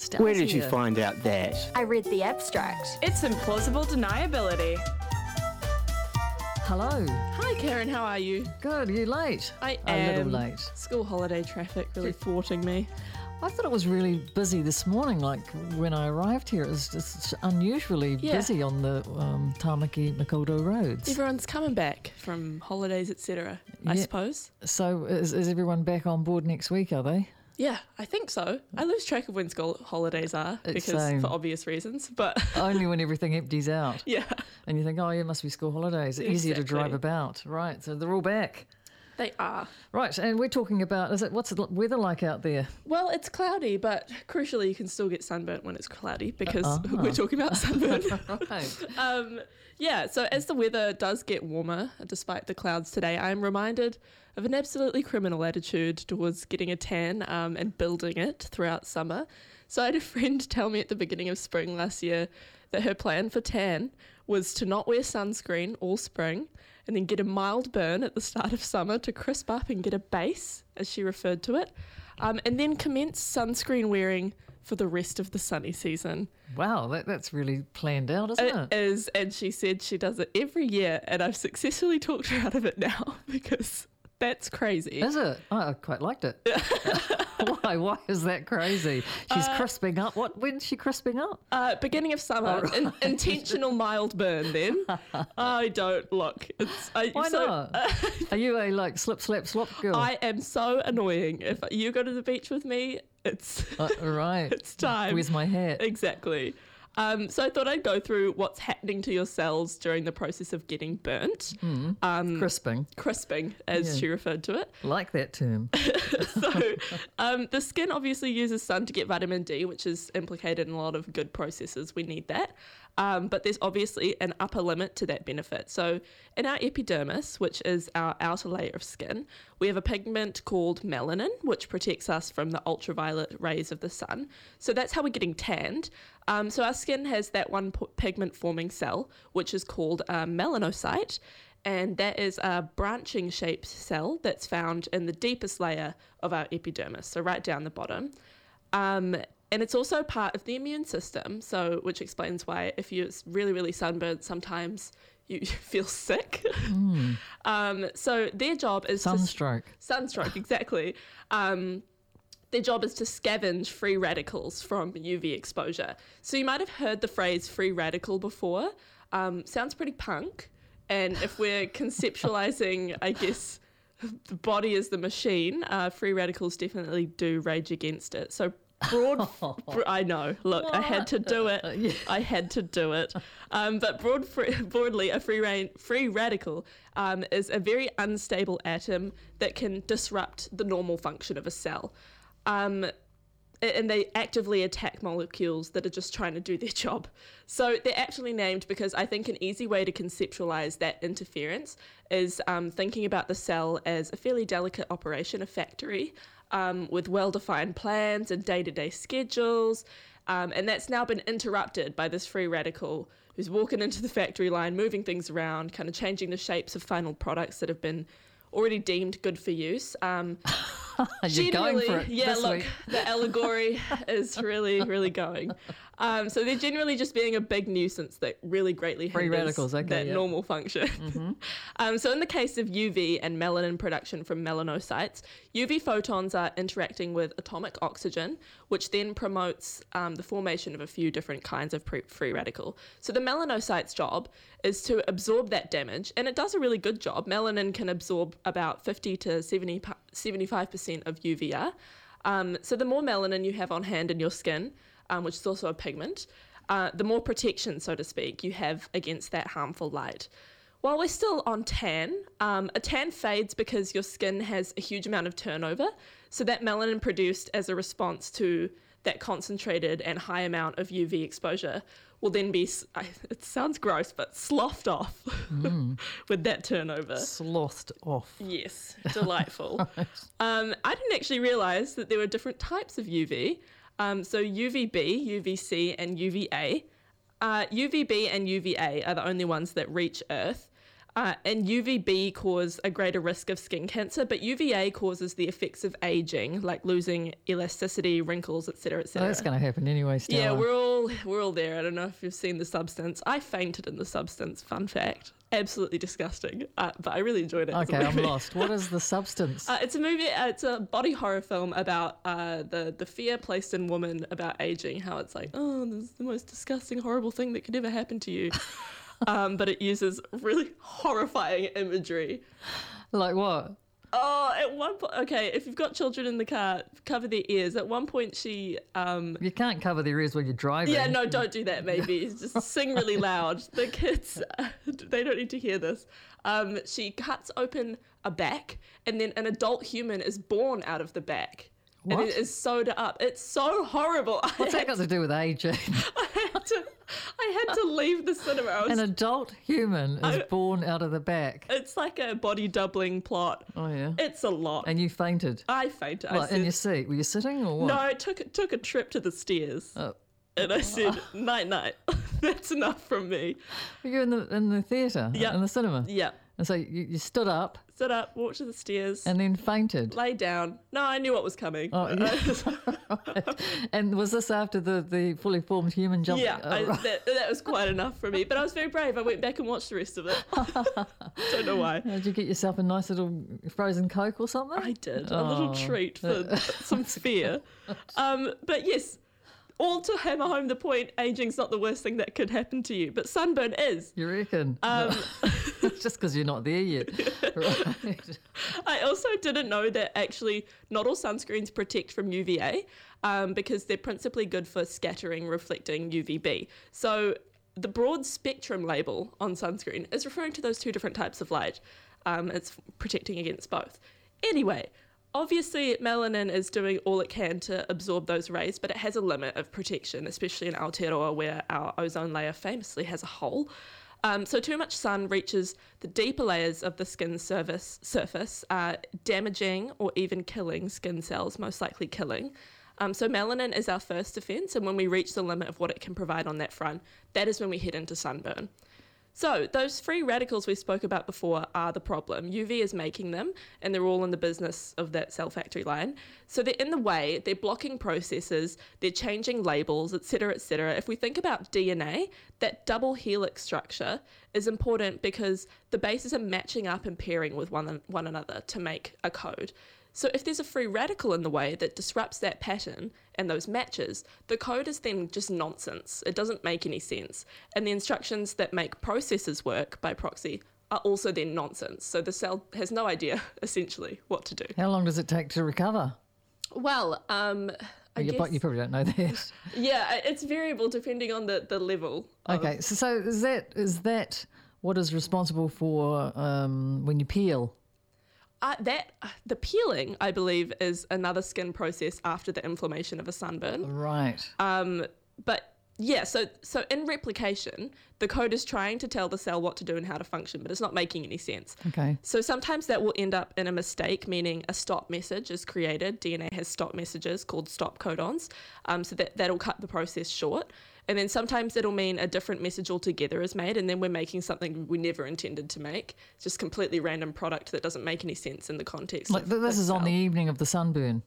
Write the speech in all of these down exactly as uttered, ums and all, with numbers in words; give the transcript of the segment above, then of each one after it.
Stella's Where did you here. find out that? I read the abstract. It's implausible deniability. Hello. Hi Karen, how are you? Good, you late? I A am. little late. School holiday traffic really thwarting me. I thought it was really busy this morning. Like when I arrived here, it was just unusually Yeah. busy on the um, Tamaki Makoto roads. Everyone's coming back from holidays, et cetera. I Yeah. suppose. So is, is everyone back on board next week, are they? Yeah, I think so. I lose track of when school holidays are It's because same. for obvious reasons. But Only when everything empties out. yeah, And you think, oh, yeah, it must be school holidays. Easier to Exactly. drive about. Right, so they're all back. they are. Right, and we're talking about, is it, what's the weather like out there? Well, it's cloudy, but crucially, you can still get sunburnt when it's cloudy because Uh-huh. we're talking about sunburn. Right. Um, yeah, so as the weather does get warmer, despite the clouds today, I am reminded of an absolutely criminal attitude towards getting a tan um, and building it throughout summer. So I had a friend tell me at the beginning of spring last year that her plan for tan was to not wear sunscreen all spring and then get a mild burn at the start of summer to crisp up and get a base, as she referred to it, um, and then commence sunscreen wearing for the rest of the sunny season. Wow, that, that's really planned out, isn't it? It is, and she said she does it every year, and I've successfully talked her out of it now because that's crazy. Is it? Oh, I quite liked it. Why? Why is that crazy? She's crisping up. What? When's she crisping up? Uh, beginning of summer, Oh, in, intentional mild burn. Then I don't look. It's I, Why so, not? uh, Are you a like slip, slap, slop girl? I am so annoying. If you go to the beach with me, it's Uh, right. it's time. Where's my hat? Exactly. Um, so I thought I'd go through what's happening to your cells during the process of getting burnt. Um, Crisping. crisping, as Yeah. she referred to it. Like that term. So um, the skin obviously uses sun to get vitamin D, which is implicated in a lot of good processes. We need that. Um, but there's obviously an upper limit to that benefit. So in our epidermis, which is our outer layer of skin, we have a pigment called melanin, which protects us from the ultraviolet rays of the sun. So that's how we're getting tanned. Um, so our skin has that one p- pigment forming cell, which is called a melanocyte. And that is a branching shaped cell that's found in the deepest layer of our epidermis, so right down the bottom. Um, and it's also part of the immune system, so which explains why if you're really, really sunburnt, sometimes you feel sick. um, so their job is to Sunstroke. sunstroke, exactly. Um, their job is to scavenge free radicals from U V exposure. So you might have heard the phrase free radical before. Um, sounds pretty punk. And if we're conceptualizing, I guess, the body as the machine, uh, free radicals definitely do rage against it. So broad, bro- I know, look, I had to do it. yeah. I had to do it. Um, but broad, free, broadly, a free, rain, free radical um, is a very unstable atom that can disrupt the normal function of a cell. Um, and they actively attack molecules that are just trying to do their job. So they're actually named because I think an easy way to conceptualize that interference is um, thinking about the cell as a fairly delicate operation, a factory, um, with well-defined plans and day-to-day schedules. Um, and that's now been interrupted by this free radical who's walking into the factory line, moving things around, kind of changing the shapes of final products that have been already deemed good for use. Um, You're going for it yeah, this look, week. the allegory is really, really going. Um, so they're generally just being a big nuisance that really greatly Free hinders radicals, okay, that yeah. normal function. um, so in the case of U V and melanin production from melanocytes, U V photons are interacting with atomic oxygen, which then promotes um, the formation of a few different kinds of pre- free radical. So the melanocyte's job is to absorb that damage, and it does a really good job. Melanin can absorb about fifty to seventy, seventy-five percent of U V R. Um, so the more melanin you have on hand in your skin, um, which is also a pigment, uh, the more protection, so to speak, you have against that harmful light. While we're still on tan, um, a tan fades because your skin has a huge amount of turnover. So that melanin produced as a response to that concentrated and high amount of U V exposure will then be, it sounds gross, but sloughed off mm. with that turnover. Slothed off. Yes, delightful. um, I didn't actually realise that there were different types of U V. Um, so U V B, U V C, and U V A. Uh, U V B and U V A are the only ones that reach Earth. Uh, and U V B cause a greater risk of skin cancer, but U V A causes the effects of aging, like losing elasticity, wrinkles, et cetera, et Oh, cetera. that's going to happen anyway, Stella. Yeah, we're all we're all there. I don't know if you've seen The Substance. I fainted in The Substance. Fun fact. Absolutely disgusting, uh, but I really enjoyed it. as a Okay, I'm movie. lost. What is The Substance? Uh, it's a movie. Uh, it's a body horror film about uh, the the fear placed in women about aging. How it's like, oh, this is the most disgusting, horrible thing that could ever happen to you. um, but it uses really horrifying imagery. Like what? Oh, at one point, okay, if you've got children in the car, cover their ears. At one point, she, um, You can't cover their ears when you're driving. yeah, no, don't do that. Maybe just sing really loud. The kids, uh, they don't need to hear this. Um, she cuts open a back, and then an adult human is born out of the back. What? And it is sewed up. It's so horrible. What's I that got to do with aging? I had to, I had to leave the cinema. I was, An adult human is I- born out of the back. it's like a body doubling plot. Oh, yeah. It's a lot. And you fainted. I fainted. I What, in said, your seat? Were you sitting or what? no, I took took a trip to the stairs, Oh. and I said, "Night, night. That's enough from me." Were you in the in the theatre? Yeah. In the cinema? Yeah. And so you, you stood up Stood up, walked to the stairs, and then fainted. lay down. No, I knew what was coming. Oh, Right. And was this after the, the fully formed human jump? yeah, Oh, I, right. that, that was quite enough for me. But I was very brave. I went back and watched the rest of it. Don't know why. Did you get yourself a nice little frozen Coke or something? I did. A little Oh. treat for some fear. Um, but yes, all to hammer home the point, aging's not the worst thing that could happen to you, but sunburn is. You reckon? Um, It's just because you're not there yet. Right. I also didn't know that actually not all sunscreens protect from U V A um, because they're principally good for scattering, reflecting U V B. So the broad spectrum label on sunscreen is referring to those two different types of light. Um, it's protecting against both. Anyway, obviously melanin is doing all it can to absorb those rays, but it has a limit of protection, especially in Aotearoa where our ozone layer famously has a hole. Um, so too much sun reaches the deeper layers of the skin surface, surface uh, damaging or even killing skin cells, most likely killing. Um, so melanin is our first defense, and when we reach the limit of what it can provide on that front, that is when we head into sunburn. So those free radicals we spoke about before are the problem. U V is making them, and they're all in the business of that cell factory line. So they're in the way, they're blocking processes, they're changing labels, et cetera, et cetera. If we think about D N A, that double helix structure is important because the bases are matching up and pairing with one, one another to make a code. So if there's a free radical in the way that disrupts that pattern and those matches, the code is then just nonsense. It doesn't make any sense. And the instructions that make processes work by proxy are also then nonsense. So the cell has no idea, essentially, what to do. How long does it take to recover? Well, um, I you, guess, you probably don't know that. yeah, it's variable depending on the, the level. of- Okay, so, so is that is that what is responsible for um, when you peel? Uh, that the peeling, I believe, is another skin process after the inflammation of a sunburn. Right. Um, but yeah, so so in replication, the code is trying to tell the cell what to do and how to function, but it's not making any sense. Okay. So sometimes that will end up in a mistake, meaning a stop message is created. D N A has stop messages called stop codons, um, so that that'll cut the process short. And then sometimes it'll mean a different message altogether is made, and then we're making something we never intended to make. It's just completely random product that doesn't make any sense in the context. Like of th- this the is on cell. the evening of the sunburn.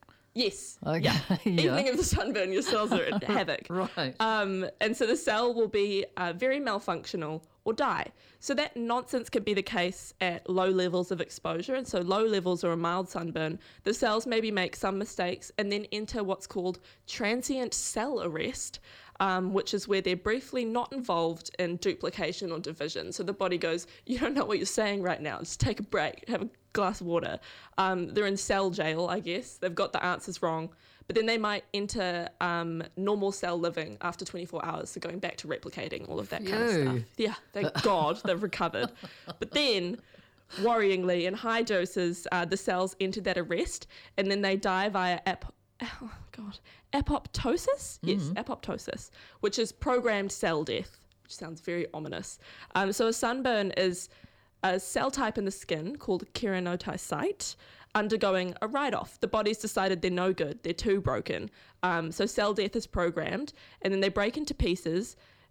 Yes. Okay. Yeah. Yeah. Evening of the sunburn, your cells are in havoc. Right. Um, and so the cell will be uh, very malfunctional or die. So that nonsense can be the case at low levels of exposure. And so low levels or a mild sunburn, the cells maybe make some mistakes and then enter what's called transient cell arrest, um, which is where they're briefly not involved in duplication or division. So the body goes, you don't know what you're saying right now. Just take a break, have a glass of water. Um, they're in cell jail, I guess. They've got the answers wrong. But then they might enter um, normal cell living after twenty-four hours, so going back to replicating, all of that kind of Phew. stuff. Yeah, thank God they've recovered. But then, worryingly, in high doses, uh, the cells enter that arrest, and then they die via ap- oh God, apoptosis? Yes, apoptosis, which is programmed cell death, which sounds very ominous. Um, so a sunburn is a cell type in the skin called keratinocyte undergoing a write-off. The body's decided they're no good, they're too broken. Um, so cell death is programmed, and then they break into pieces,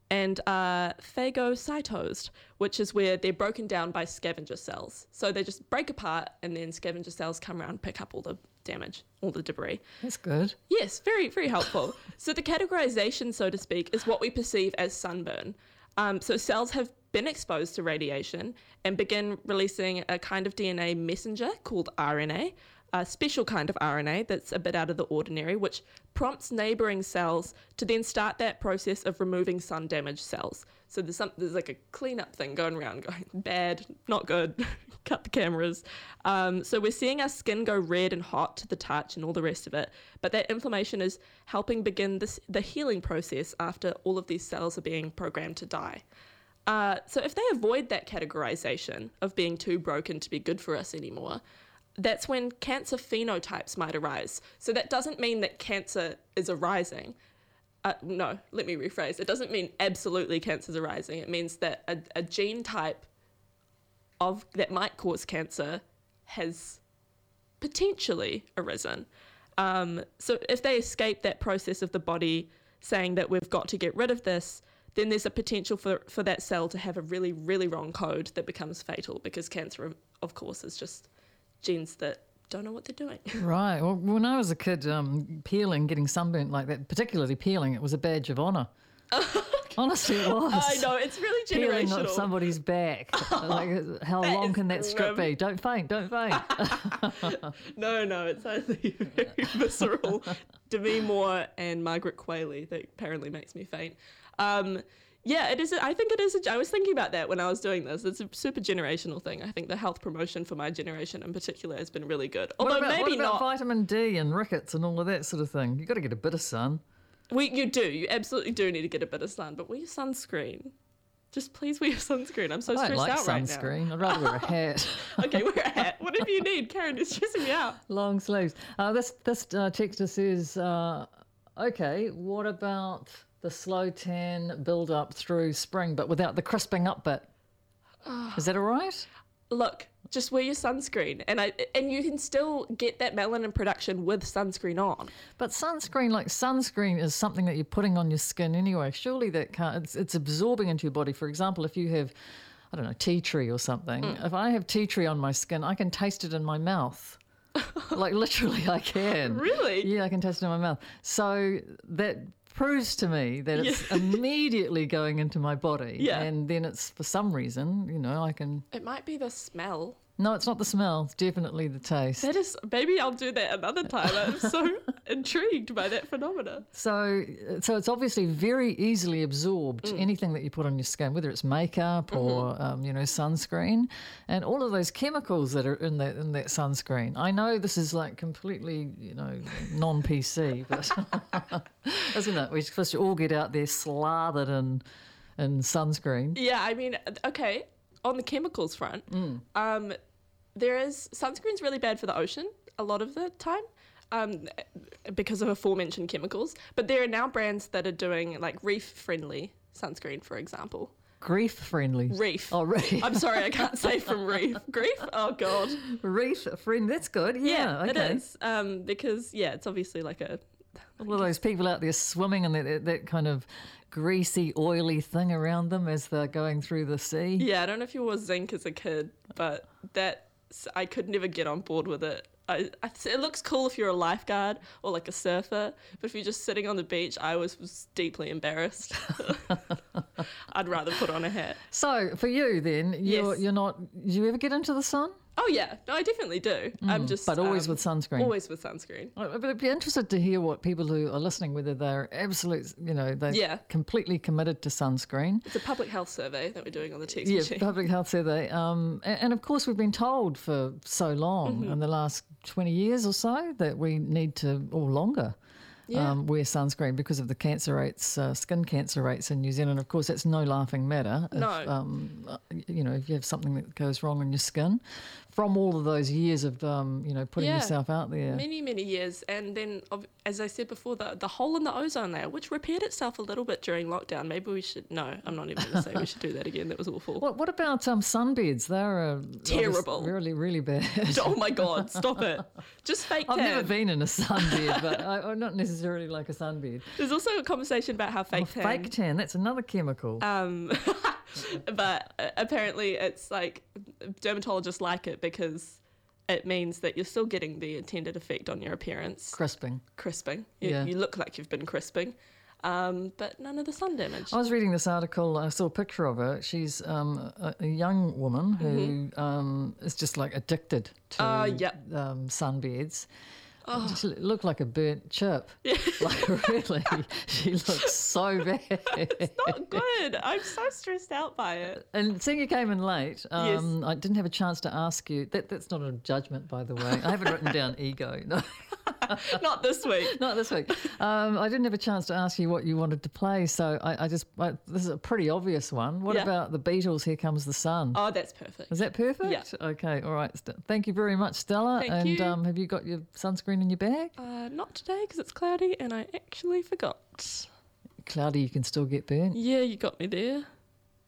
and are phagocytosed, which is where they're broken down by scavenger cells. So they just break apart, and then scavenger cells come around and pick up all the damage, all the debris. That's good. Yes, very, very helpful. So the categorization, so to speak, is what we perceive as sunburn. Um, so cells have been exposed to radiation and begin releasing a kind of D N A messenger called R N A, a special kind of R N A that's a bit out of the ordinary, which prompts neighboring cells to then start that process of removing sun-damaged cells. So there's some, there's like a cleanup thing going around, going bad, not good, cut the cameras. Um, so we're seeing our skin go red and hot to the touch and all the rest of it, but that inflammation is helping begin this, the healing process after all of these cells are being programmed to die. Uh, so if they avoid that categorization of being too broken to be good for us anymore, that's when cancer phenotypes might arise. So that doesn't mean that cancer is arising. Uh, no, let me rephrase. It doesn't mean absolutely cancer is arising. It means that a, a gene type of that might cause cancer has potentially arisen. Um, so if they escape that process of the body saying that we've got to get rid of this, then there's a potential for, for that cell to have a really, really wrong code that becomes fatal, because cancer, of course, is just genes that don't know what they're doing. Right. Well, when I was a kid, um, peeling, getting sunburnt like that, particularly peeling, it was a badge of honour. Honestly, it was. I know, it's really generational. Peeling up somebody's back. Like, how That long is can that strip grim. be? Don't faint, don't faint. No, no, it's only very visceral. Demi Moore and Margaret Qualley that apparently makes me faint. Um, yeah, it is. A, I think it is. A, I was thinking about that when I was doing this. It's a super generational thing. I think the health promotion for my generation in particular has been really good. Although what about, maybe what about not. vitamin D and rickets and all of that sort of thing? You've got to get a bit of sun. We, you do. You absolutely do need to get a bit of sun, but wear sunscreen. Just please wear sunscreen. I'm so I don't stressed like out right sunscreen. I'd rather wear a hat. now. Okay, wear a hat. Whatever you need. Karen, it's stressing me out. Long sleeves. Uh, this this uh, texter says, uh, okay, what about the slow tan build up through spring, but without the crisping up bit? Is that all right? Look, just wear your sunscreen, and I and you can still get that melanin production with sunscreen on. But sunscreen, like sunscreen, is something that you're putting on your skin anyway. Surely that can't. It's, it's absorbing into your body. For example, if you have, I don't know, tea tree or something. Mm. If I have tea tree on my skin, I can taste it in my mouth. Like literally, I can. Really? Yeah, I can taste it in my mouth. So that proves to me that it's Yeah. immediately going into my body. Yeah. And then it's, for some reason, you know, I can... It might be the smell. No, it's not the smell. It's definitely the taste. That is, maybe I'll do that another time. I'm so intrigued by that phenomena. So, so it's obviously very easily absorbed, Mm. anything that you put on your skin, whether it's makeup or, Mm-hmm. um, you know, sunscreen, and all of those chemicals that are in that in that sunscreen. I know this is like completely, you know, non-P C, but isn't it? We're supposed to all get out there slathered in, in sunscreen. Yeah, I mean, okay, on the chemicals front, um, there is, sunscreen's really bad for the ocean a lot of the time. Um, because of aforementioned chemicals, but there are now brands that are doing like reef-friendly sunscreen, for example. Grief friendly. Reef. Oh, reef. I'm sorry, I can't say from reef. Grief? Oh, God. Reef friend. That's good. Yeah, Yeah, okay. it is. Um, because, yeah, it's obviously like a... All of those people out there swimming and that, that, that kind of greasy, oily thing around them as they're going through the sea. Yeah, I don't know if you wore zinc as a kid, but that I could never get on board with it. I, I, it looks cool if you're a lifeguard or like a surfer, but if you're just sitting on the beach, I was, was deeply embarrassed. I'd rather put on a hat. So for you then, you're, Yes. you're not, do you ever get into the sun? Oh yeah, no, I definitely do. I'm just, But always um, with sunscreen. always with sunscreen. But I'd be interested to hear what people who are listening, whether they're absolute, you know, they're Yeah. completely committed to sunscreen. It's a public health survey that we're doing on the text Yeah, machine. public health survey. Um, and, and of course, we've been told for so long, Mm-hmm. in the last twenty years or so, that we need to, or longer, Yeah. um, wear sunscreen because of the cancer rates, uh, skin cancer rates in New Zealand. Of course, that's no laughing matter. If, No. um, uh, you know, if you have something that goes wrong in your skin. from all of those years of, um, you know, putting Yeah. yourself out there. Many, many years. And then, ob- as I said before, the, the hole in the ozone layer, which repaired itself a little bit during lockdown. Maybe we should, no, I'm not even going to say we should do that again. That was awful. What, what about um, sunbeds? They're uh, Terrible. Really, really bad. Oh my God, stop it. Just fake tan. I've never been in a sunbed, but I, I'm not necessarily like a sunbed. There's also a conversation about how fake Oh, tan. fake tan, that's another chemical. Um, but uh, apparently it's like dermatologists like it because it means that you're still getting the intended effect on your appearance. Crisping. Crisping. You, Yeah. you look like you've been crisping, um, but none of the sun damage. I was reading this article, I saw a picture of her. She's um, a, a young woman who Mm-hmm. um, is just like addicted to Uh, yep. um, sunbeds. Oh. She looked like a burnt chip. Like, really, she looks so bad. Not good. I'm so stressed out by it. And seeing you came in late, um, Yes. I didn't have a chance to ask you. That, that's not a judgment, by the way. I haven't written down ego. No, Not this week. not this week. Um, I didn't have a chance to ask you what you wanted to play, so I, I just I, this is a pretty obvious one. What Yeah. about the Beatles? Here Comes the Sun. Oh, that's perfect. Is that perfect? Yeah. Okay. All right. St- Thank you very much, Stella. Thank and you. Um, have you got your sunscreen in your bag? Uh, not today because it's cloudy and I actually forgot. Cloudy, you can still get burnt. Yeah, you got me there.